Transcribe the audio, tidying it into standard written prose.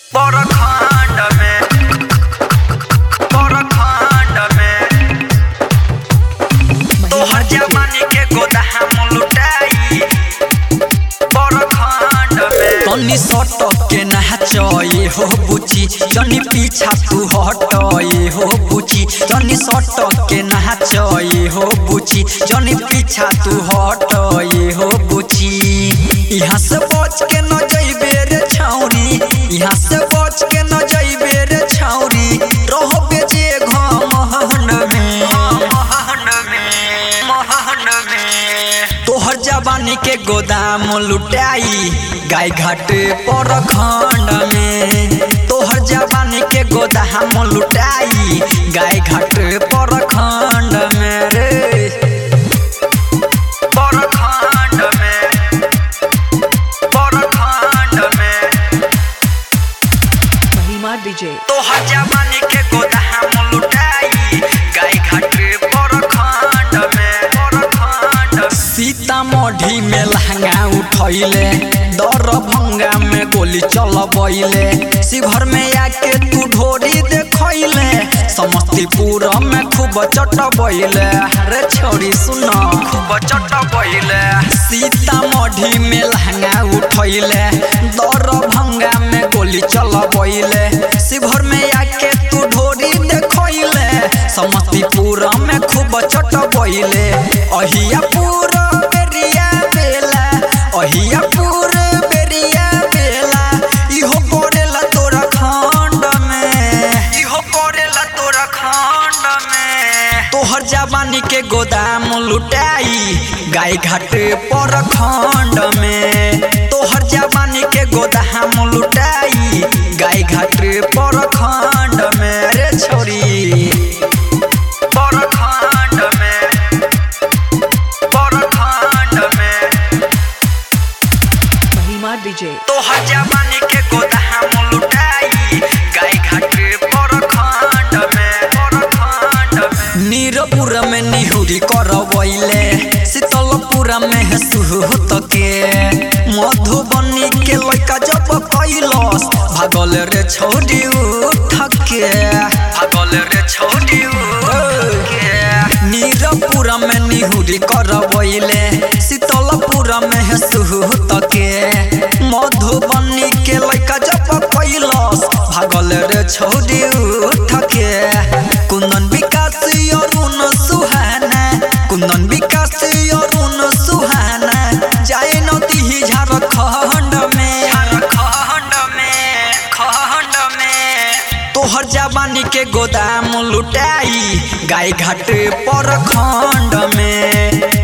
परखंड में तोहर जवानी के गोदाम लुटाई परखंड में। तनी सटक के नाचे हो बुची जनी पीछा तू हटे हो बुची तनी सटक के नाचे हो बुची जनी पीछा तू हटे हो बुची। यहाँ से बच के न जइबे रे छौरी यहाँ से बच के न जइबे रे छौरी रहबे जे घमहन में तोहर जवानी के गोदाम लुटाई गाय घाट परखंड में। तोहर जवानी के गोदाम लुटाई गाय घाट परखंड में रे परखंड में महिमा डीजे तोहर जवानी के गोदाम लुटाई गाय घाट परखंड में। सीतामढ़ी में लहंगा उठैले दरभंगा में गोली चलबैले शिवहर में आके तू ढोरी देखैले समस्तीपुर में खूब चटबैले रे छोरी सुन खूब चटबैले। सीतामढ़ी में लहंगा उठैले दरभंगा में गोली चलबैले शिवहर में आके तू ढोरी देखैले समस्तीपुर में खूब चटबैले। अहियापुर बेरिया बेला अहियापुर बेरिया बेला इहो पड़ेला तोरा खंड में इहो पड़ेला तोरा खंड में। तोहर जवानी के गोदाम लुटाई गाय घाट परखंड में। तोहर जवानी के गोदाम लुटाई गाय घाट परखंड में रे छोरी परखंड में महिमा डीजे तोहर जवानी के गोदाम लुटाई गाय घाट परखंड में। नीरपुर में निहुरी करबैले शीतलपुर में सुहत के मधुबनी के लड़का जब कैलस भागल रे छोड़ी उठ के भागल रे छोड़ी उठ के। नीरपुर में निहुरी करबैले शीतलपुर में सुहत के मधुबनी के लड़का जब कैलस भागल रे छोड़ी उठ के। कुंदन विकास अरुण सुहाना कुंदन विकास अरुण सुहाना जाए नदी झारखंड में तोहर जवानी के गोदाम लुटाई गाय घाट परखंड में।